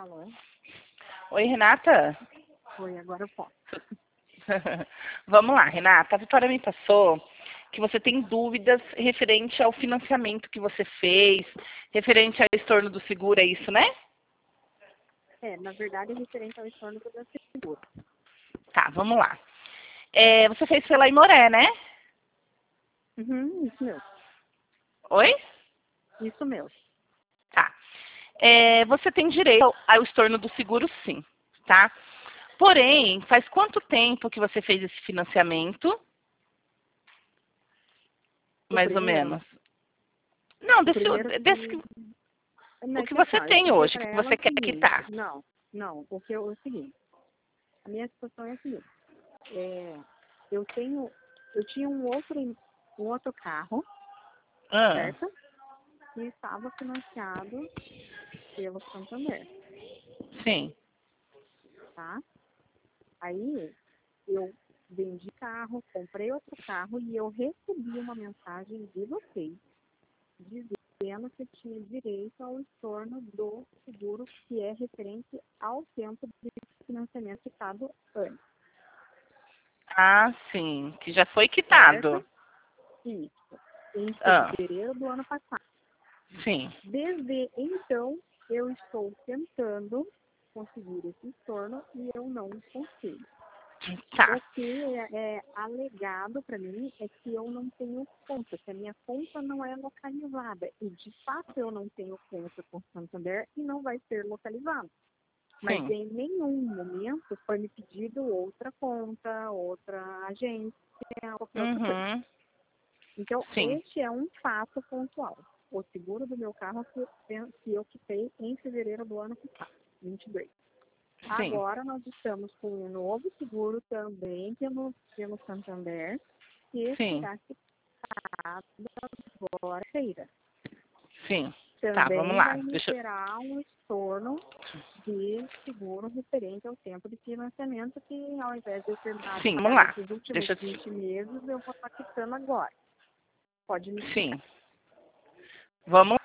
Alô? Oi, Renata. Oi, agora eu posso. Vamos lá, Renata. A Vitória me passou que você tem dúvidas referente ao financiamento que você fez, referente ao estorno do seguro, é isso, né? Na verdade, é referente ao estorno do meu seguro. Tá, vamos lá. Você fez pela Imoré, né? Isso mesmo. Oi? Isso mesmo. Tá. Você tem direito ao estorno do seguro, sim, tá? Porém, faz quanto tempo que você fez esse financiamento? Mais ou menos. Não, o que você tem hoje, que você quer quitar. Não. Porque é o seguinte. A minha situação é a seguinte. Eu tinha um outro carro, certo? Que estava financiado pelo Santander. Sim. Tá? Aí, eu vendi carro, comprei outro carro e eu recebi uma mensagem de vocês dizendo que eu tinha direito ao estorno do seguro que é referente ao tempo de financiamento quitado antes. Ah, sim, que já foi quitado. Certo? Isso. Em fevereiro do ano passado. Sim. Desde então, eu estou tentando conseguir esse estorno e eu não consigo. Tá. O que é alegado para mim é que eu não tenho conta, que a minha conta não é localizada. E, de fato, eu não tenho conta com o Santander e não vai ser localizado. Mas Sim. em nenhum momento foi me pedido outra conta, outra agência, qualquer outra coisa. Então, Sim. este é um fato pontual. O seguro do meu carro que eu quitei em fevereiro do ano passado, 22. Sim. Agora nós estamos com um novo seguro também pelo Santander, que será quitado agora feira. Sim. Também Tá, vamos lá. vai me gerar um estorno de seguro referente ao tempo de financiamento, que ao invés de eu terminar de Sim, vamos pagar lá. nesses últimos 20 meses, eu vou estar quitando agora. Pode me explicar. Sim. Vamos.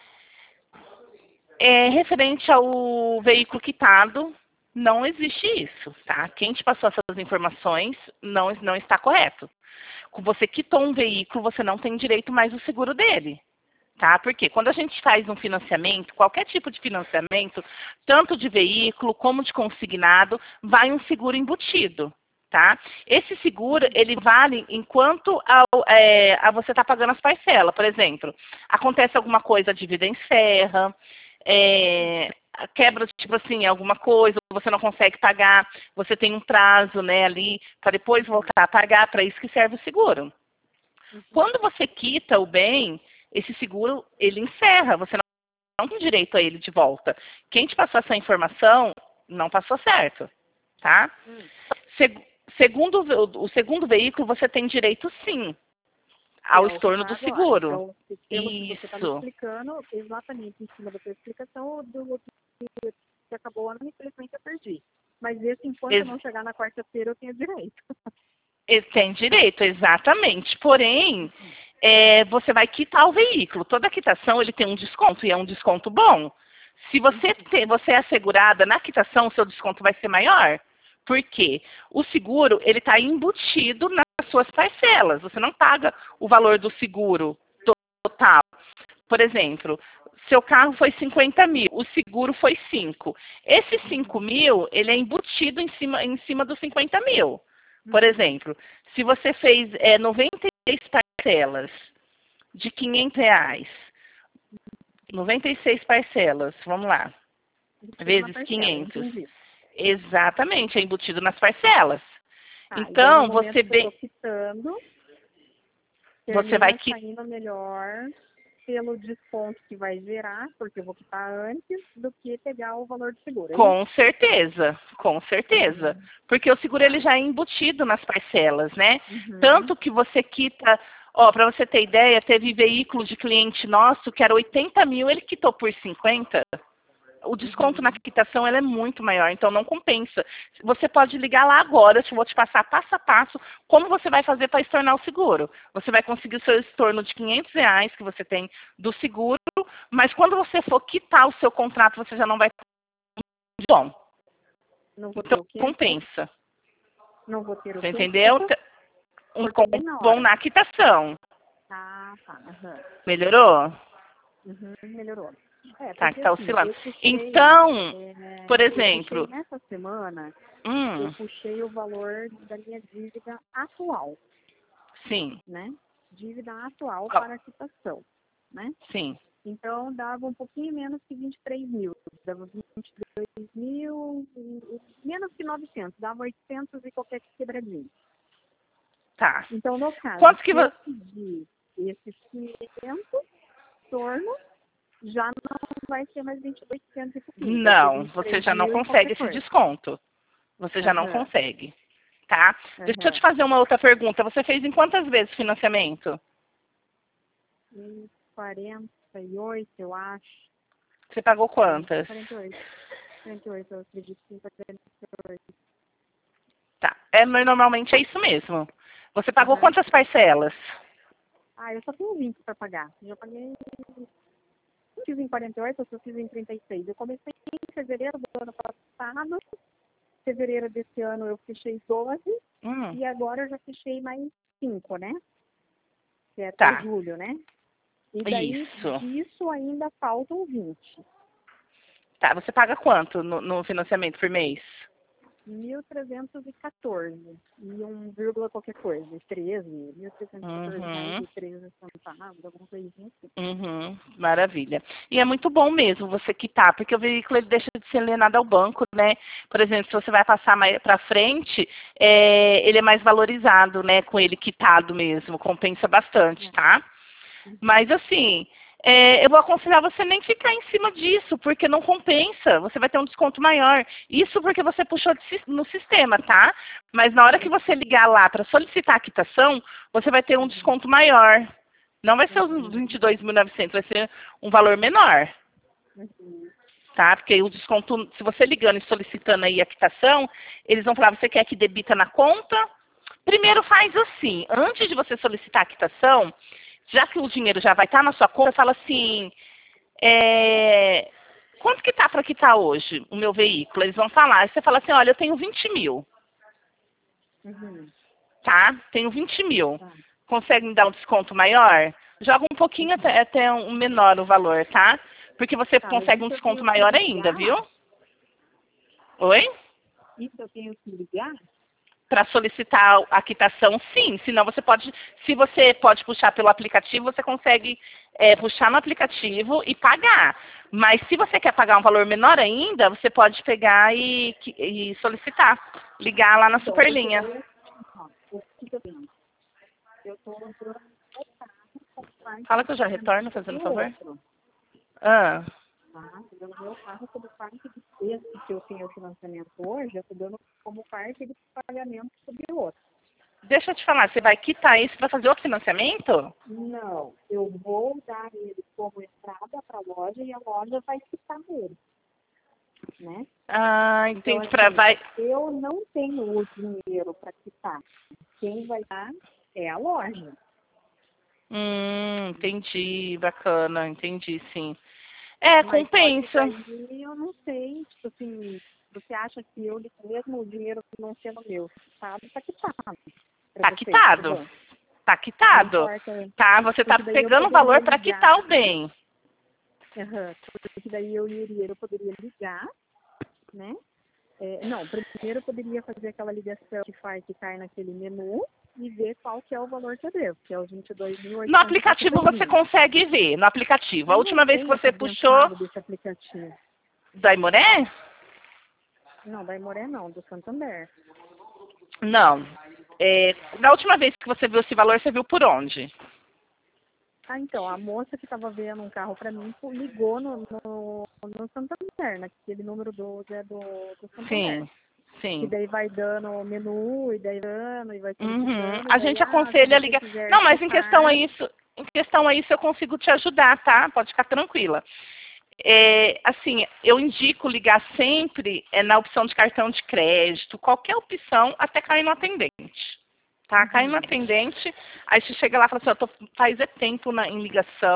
Referente ao veículo quitado, não existe isso, tá? Quem te passou essas informações não está correto. Você quitou um veículo, você não tem direito mais ao seguro dele, tá? Porque quando a gente faz um financiamento, qualquer tipo de financiamento, tanto de veículo como de consignado, vai um seguro embutido, tá? Esse seguro, ele vale enquanto você está pagando as parcelas. Por exemplo, acontece alguma coisa, a dívida encerra, quebra, tipo assim, alguma coisa, você não consegue pagar, você tem um prazo, né, ali, para depois voltar a pagar, para isso que serve o seguro. Quando você quita o bem, esse seguro, ele encerra, você não tem direito a ele de volta. Quem te passou essa informação, não passou certo, tá? Segundo o segundo veículo, você tem direito, sim, ao estorno do seguro. Então, pelo que você está me explicando, exatamente em cima da sua explicação, do que acabou o ano, infelizmente eu perdi. Mas esse, enquanto eu não chegar na quarta-feira, eu tenho direito. Ele tem direito, exatamente. Porém, você vai quitar o veículo. Toda quitação ele tem um desconto, e é um desconto bom. Se você é assegurada na quitação, o seu desconto vai ser maior. Por quê? O seguro ele está embutido nas suas parcelas. Você não paga o valor do seguro total. Por exemplo, seu carro foi 50 mil, o seguro foi 5. Esse 5 mil, ele é embutido em cima dos 50 mil. Por exemplo, se você fez 96 parcelas de R$ 500, 96 parcelas, vamos lá, vezes 500. Exatamente, é embutido nas parcelas. Então, você vai saindo melhor pelo desconto que vai gerar, porque eu vou quitar antes do que pegar o valor do seguro. Com certeza, com certeza. Porque o seguro ele já é embutido nas parcelas, né? Tanto que você quita, para você ter ideia, teve veículo de cliente nosso que era 80 mil, ele quitou por 50. O desconto na quitação ela é muito maior, então não compensa. Você pode ligar lá agora, eu vou te passar passo a passo como você vai fazer para estornar o seguro. Você vai conseguir o seu estorno de R$ 500 que você tem do seguro, mas quando você for quitar o seu contrato, você já não vai bom. Não vou ter Então, o quê? compensa. Não vou ter o Você quê? entendeu? Um Cortou desconto bem na bom hora. na quitação. Ah, tá. Aham. Melhorou? Melhorou. É, Tá, que porque tá assim, oscilando. eu puxei, Então, por eu puxei exemplo, nessa semana, eu puxei o valor da minha dívida atual, sim, né? Dívida atual ó, para a quitação, né? sim, Então, dava um pouquinho menos que 23 mil. Dava 22 mil, menos que 900. Dava 800 e qualquer quebradinho. tá. Então, no caso, Quanto que se eu você... pedir esses 500, torno, já não vai ser mais 22,500 e pouquinho. Vai ser Não, você 23 já não mil e qualquer consegue esse coisa. desconto. Você já não Aham, consegue, tá? Deixa eu aham. te fazer uma outra pergunta. Você fez em quantas vezes financiamento? E 48, eu acho. Você pagou quantas? 48. 48, eu acredito que 48. Tá. Mas normalmente é isso mesmo. Você pagou Aham. quantas parcelas? Ah, eu só tenho 20 para pagar. Já paguei. Eu fiz em 48, eu só fiz em 36. Eu comecei em fevereiro do ano passado. Fevereiro desse ano eu fechei 12. E agora eu já fechei mais 5, né? Que é até Tá. julho, né? E daí, Isso. disso ainda faltam 20. Tá, você paga quanto no financiamento por mês? 1.314. E 1, vírgula qualquer coisa. 13. 1.314 reais Uhum. e 13 centavos, alguma coisinha assim. Uhum, maravilha. E é muito bom mesmo você quitar, porque o veículo ele deixa de ser alienado ao banco, né? Por exemplo, se você vai passar mais para frente, ele é mais valorizado, né? Com ele quitado mesmo, compensa bastante, tá? Mas assim, eu vou aconselhar você nem ficar em cima disso, porque não compensa. Você vai ter um desconto maior. Isso porque você puxou no sistema, tá? Mas na hora que você ligar lá para solicitar a quitação, você vai ter um desconto maior. Não vai ser os 22.900, vai ser um valor menor, tá? Porque o desconto, se você ligando e solicitando aí a quitação, eles vão falar, você quer que debita na conta? Primeiro faz assim, antes de você solicitar a quitação, já que o dinheiro já vai estar na sua conta, fala assim, quanto que tá para quitar hoje o meu veículo? Eles vão falar, aí você fala assim, olha, eu tenho 20 mil, tá? Tenho 20 mil. Tá. Consegue me dar um desconto maior? Joga um pouquinho até um menor o valor, tá? Porque você Tá, mas consegue um isso eu desconto tenho que maior ainda, viu? ligar? Oi? Isso eu tenho que ligar? Para solicitar a quitação, sim. Senão você pode, se você pode puxar pelo aplicativo, você consegue puxar no aplicativo e pagar. Mas se você quer pagar um valor menor ainda, você pode pegar e solicitar. Ligar lá na Então, porque Superlinha. daí, ó, o que eu tenho? Eu estou usando o carro como parte Fala de que eu já retorno, pagamento fazendo do favor. outro. Ah, Tá? Estou dando meu carro como parte de esse que eu tenho financiamento hoje, eu estou dando como parte de pagamento sobre o outro. deixa eu te falar, você vai quitar isso para fazer outro financiamento? Não, eu vou dar ele como entrada para a loja e a loja vai quitar ele, né? Ah, Então, entendi. assim, eu não tenho o dinheiro para quitar. Quem vai dar é a loja. Entendi, bacana, entendi, sim. Mas só que Compensa. daí eu não sei, tipo assim, você acha que eu, mesmo o dinheiro não sendo meu, sabe, tá quitado para Tá vocês, tá quitado. bom? Tá Não quitado. importa, Tá, você tá porque daí eu pegando o poderia valor para quitar ligar, o bem. porque daí eu poderia ligar, né? Não, primeiro eu poderia fazer aquela ligação que cai naquele menu e ver qual que é o valor que eu devo, que é os No aplicativo 22.862 você mil. consegue ver, no aplicativo. A Eu não última vez que tenho você puxou credenciado desse aplicativo. da Imoré? Não, da Imoré não, do Santander. Não. Na última vez que você viu esse valor, você viu por onde? Ah, então, a moça que estava vendo um carro para mim ligou no Santander, naquele número 12 do Santander. Sim, Que sim. daí vai dando o menu, e daí dando, e vai Uhum. solicitando, e A daí, gente se aconselha a você ligar. quiser Não, mas quitar, em questão a isso eu consigo te ajudar, tá? Pode ficar tranquila. Assim, eu indico ligar sempre na opção de cartão de crédito, qualquer opção, até cair no atendente. Tá? Cai no atendente, aí você chega lá e fala assim, faz tempo em ligação,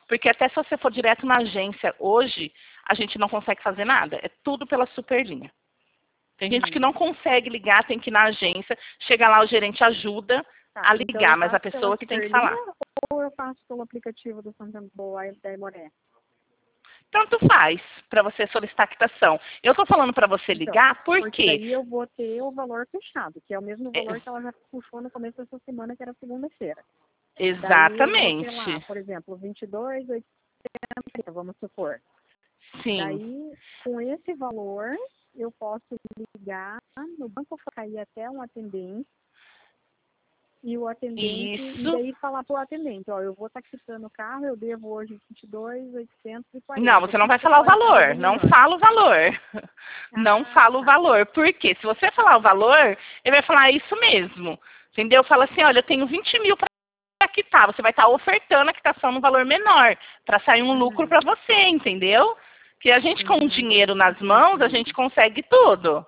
Porque até se você for direto na agência hoje, a gente não consegue fazer nada. É tudo pela Superlinha. Tem gente que não consegue ligar, tem que ir na agência, chega lá, o gerente ajuda Tá, a então ligar, eu mas a faço pessoa pela que tem que Superlinha falar. ou eu faço pelo aplicativo do Santander da Aimoré? Tanto faz para você solicitar a quitação. Eu estou falando para você Então, ligar porque porque daí eu vou ter o valor fechado, que é o mesmo valor que ela já puxou no começo dessa semana, que era segunda-feira. Daí eu vou ter lá, exatamente. por exemplo, 22,80, vamos supor. Sim. Daí, com esse valor, eu posso ligar no banco, cair até um atendente, e o atendente, e Isso. daí falar pro atendente, ó, eu vou estar quitando o carro, eu devo hoje 22,840. Não, você O não que vai que você falar o pode fazer valor. de Não melhor? fala o valor. Não Ah, fala o tá. valor. Por quê? Se você falar o valor, ele vai falar isso mesmo. Entendeu? Fala assim, olha, eu tenho 20 mil para quitar. Você vai estar ofertando a quitação no valor menor, para sair um lucro Uhum, para você, entendeu? Que a gente com o uhum, dinheiro nas mãos, a entendi. gente consegue tudo.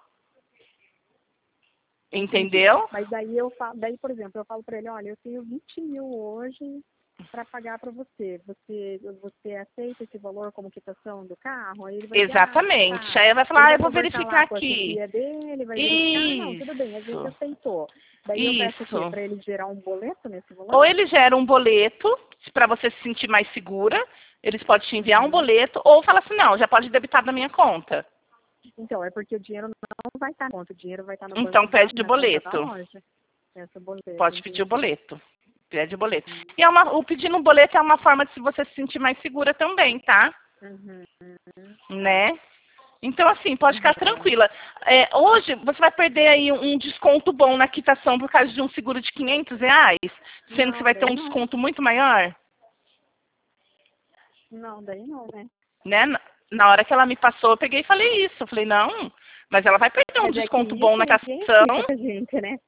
Entendi. Entendeu? Mas daí daí, por exemplo, eu falo para ele, olha, eu tenho 20 mil hoje para pagar para você. Você aceita esse valor como quitação do carro? Aí ele vai dizer, ah, Exatamente. tá. Aí vai falar, Ele ah, eu vai vou conversar verificar lá com a aqui. chefia dele, vai verificar, não, tudo bem, a gente Isso. aceitou. Daí eu peço o quê? Isso. Para ele gerar um boleto nesse Ou valor? ele gera um boleto para você se sentir mais segura. Eles podem te enviar um Uhum. boleto, ou fala assim, não, já pode debitar da minha conta. Então, é porque o dinheiro não vai estar na conta, o dinheiro vai estar no Então banco pede o na conta da boleto. loja. Essa boleto, Pode pedir o entendi. boleto. Pede o boleto. E é o pedindo um boleto é uma forma de você se sentir mais segura também, tá? Uhum. Tá. Né? Então, assim, pode ficar Uhum. tranquila. Hoje, você vai perder aí um desconto bom na quitação por causa de um seguro de R$ 500, sendo que você Não, vai ter daí um não. desconto muito maior, Não, daí não, né? né? Na hora que ela me passou, eu peguei e falei isso. Eu falei, não, mas ela vai perder um Mas é que desconto bom isso na ninguém quitação. explica pra gente, né?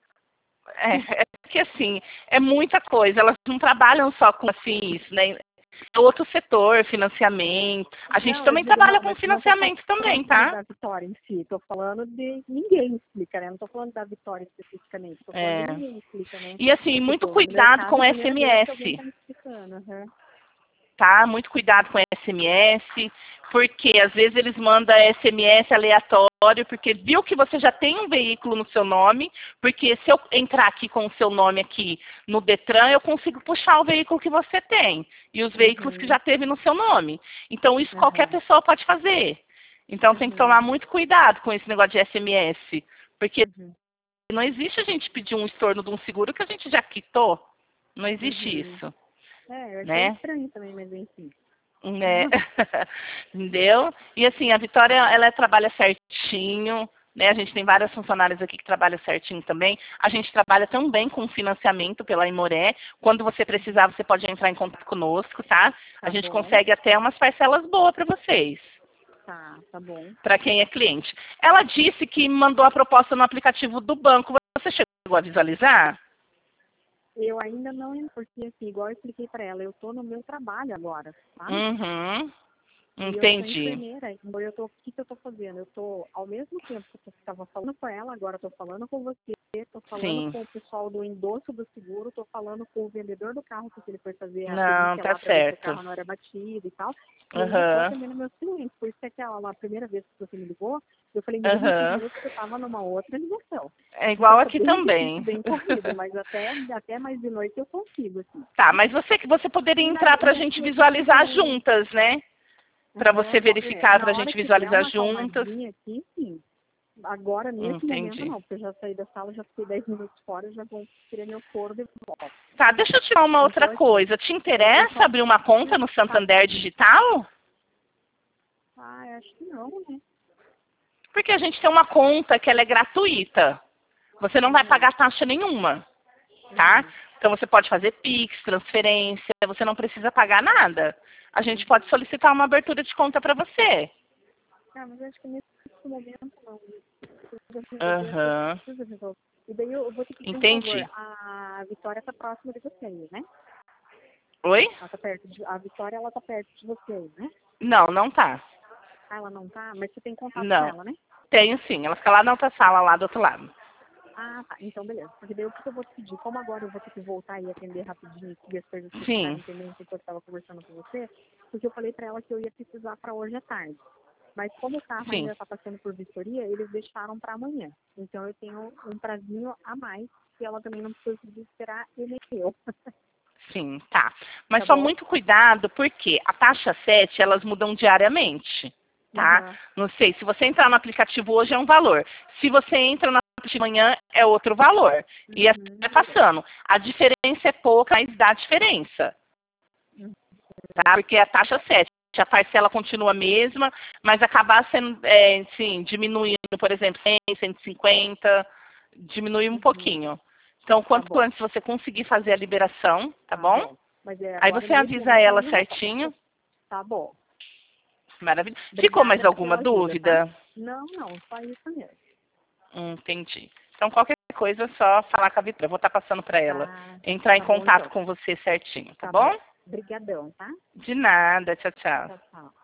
É porque, assim, é muita coisa. Elas não trabalham só com, assim, isso, né? É outro setor, financiamento. A gente Não, eu também digo, trabalha não, com mas não tô financiamento também, falando tá? da Vitória em si, tô falando de ninguém explica, né? Não tô falando da Vitória especificamente, tô falando de É. ninguém explica, né? E, assim, muito Tipo, no meu cuidado caso, com é a primeira vez que alguém SMS. tá me explicando. Aham. Tá? Muito cuidado com SMS, porque às vezes eles mandam SMS aleatório, porque viu que você já tem um veículo no seu nome, porque se eu entrar aqui com o seu nome aqui no Detran, eu consigo puxar o veículo que você tem e os veículos que Uhum. já teve no seu nome. Então isso qualquer Aham. pessoa pode fazer. Então tem que Uhum. tomar muito cuidado com esse negócio de SMS, porque Uhum. não existe a gente pedir um estorno de um seguro que a gente já quitou. Não existe Uhum. isso, É, eu achei né? estranho também, mas enfim. Né? Entendeu? E assim, a Vitória, Tá. ela trabalha certinho, né? A gente tem várias funcionárias aqui que trabalham certinho também. A gente trabalha também com financiamento pela Imoré. Quando você precisar, você pode entrar em contato conosco, tá? A Tá gente bom. consegue até umas parcelas boas para vocês, Tá bom. para quem é cliente. Ela disse que mandou a proposta no aplicativo do banco. Você chegou a visualizar? Eu ainda não, porque assim, igual eu expliquei para ela, eu tô no meu trabalho agora, sabe? Uhum. E eu sou Entendi. enfermeira, então o que que eu tô fazendo? Eu tô, ao mesmo tempo que eu estava falando com ela, agora eu tô falando com você, tô falando Sim. com o pessoal do endosso do seguro, tô falando com o vendedor do carro, porque ele foi fazer a Não, perícia tá lá para ver se o certo. carro não era batido e tal. E ainda tô Aham. atendendo meus clientes. Por isso que aquela lá, a primeira vez que você me ligou, eu falei, me liga em 5 Aham. minutos que eu estava numa outra ligação. É igual Então tá aqui bem difícil, também. bem corrido, mas até mais de noite eu consigo, assim. Tá, mas você poderia entrar para a E gente aqui visualizar juntas, né? Para você verificar, na para a hora gente que der visualizar uma juntas. acalmadinha aqui, sim. Agora, nesse momento, Entendi. não, porque eu já saí da sala, já fiquei 10 minutos fora, já vou querer meu foro de volta. Tá, deixa eu tirar uma outra Então, assim, coisa. Te eu interessa só abrir uma conta no tá. Santander Digital? Ah, eu acho que não, né? Porque a gente tem uma conta que ela é gratuita. Você não vai Uhum, pagar taxa nenhuma, tá? uhum, Então você pode fazer Pix, transferência, você não precisa pagar nada. A gente pode uhum. solicitar uma abertura de conta para você. Ah, mas eu acho que nesse momento não. Eu preciso resolver as coisas que eu Aham. preciso resolver. E daí eu vou te pedir um favor. Entendi. A Vitória tá próxima de vocês, né? Oi? Ela tá perto a Vitória, ela tá perto de vocês, né? Não, não tá. Ah, ela não tá, mas você tem contato com Não. ela, né? Tenho sim. Ela fica lá na outra sala, lá do outro lado. Ah, tá. Então, beleza. Porque daí o que eu vou te pedir? Como agora eu vou ter que voltar e atender rapidinho e as coisas que Sim. ficaram pendentes que eu estava conversando com você, porque eu falei para ela que eu ia precisar para hoje à tarde. Mas como o carro Sim. ainda está passando por vistoria, eles deixaram para amanhã. Então eu tenho um prazinho a mais, que ela também não precisa esperar e nem eu. Sim, tá. Mas Tá só bom? muito cuidado, porque a taxa 7, elas mudam diariamente, tá? Uhum. Não sei, se você entrar no aplicativo hoje é um valor. Se você entra no aplicativo amanhã é outro valor. E assim vai passando. A diferença é pouca, mas dá diferença, tá? Porque a taxa 7, a parcela continua a mesma, mas acabar sendo, assim, diminuindo, por exemplo, 100, 150, diminui um pouquinho. Então, Tá quanto bom. antes você conseguir fazer a liberação, tá Tá bom? bom. Mas é Aí agora você avisa imediato ela ela me retorna. certinho. Tá bom. Maravilha. Ficou mais Obrigada alguma pela ajuda, tá? dúvida? Não, não, só isso mesmo. Entendi. Então, qualquer coisa, é só falar com a Vitória. Eu vou estar passando para ela. Ah, Entrar em tá bom contato então. com você certinho, tá Tá bom? bom. Obrigadão, tá? De nada. Tchau, tchau. Tchau, tchau.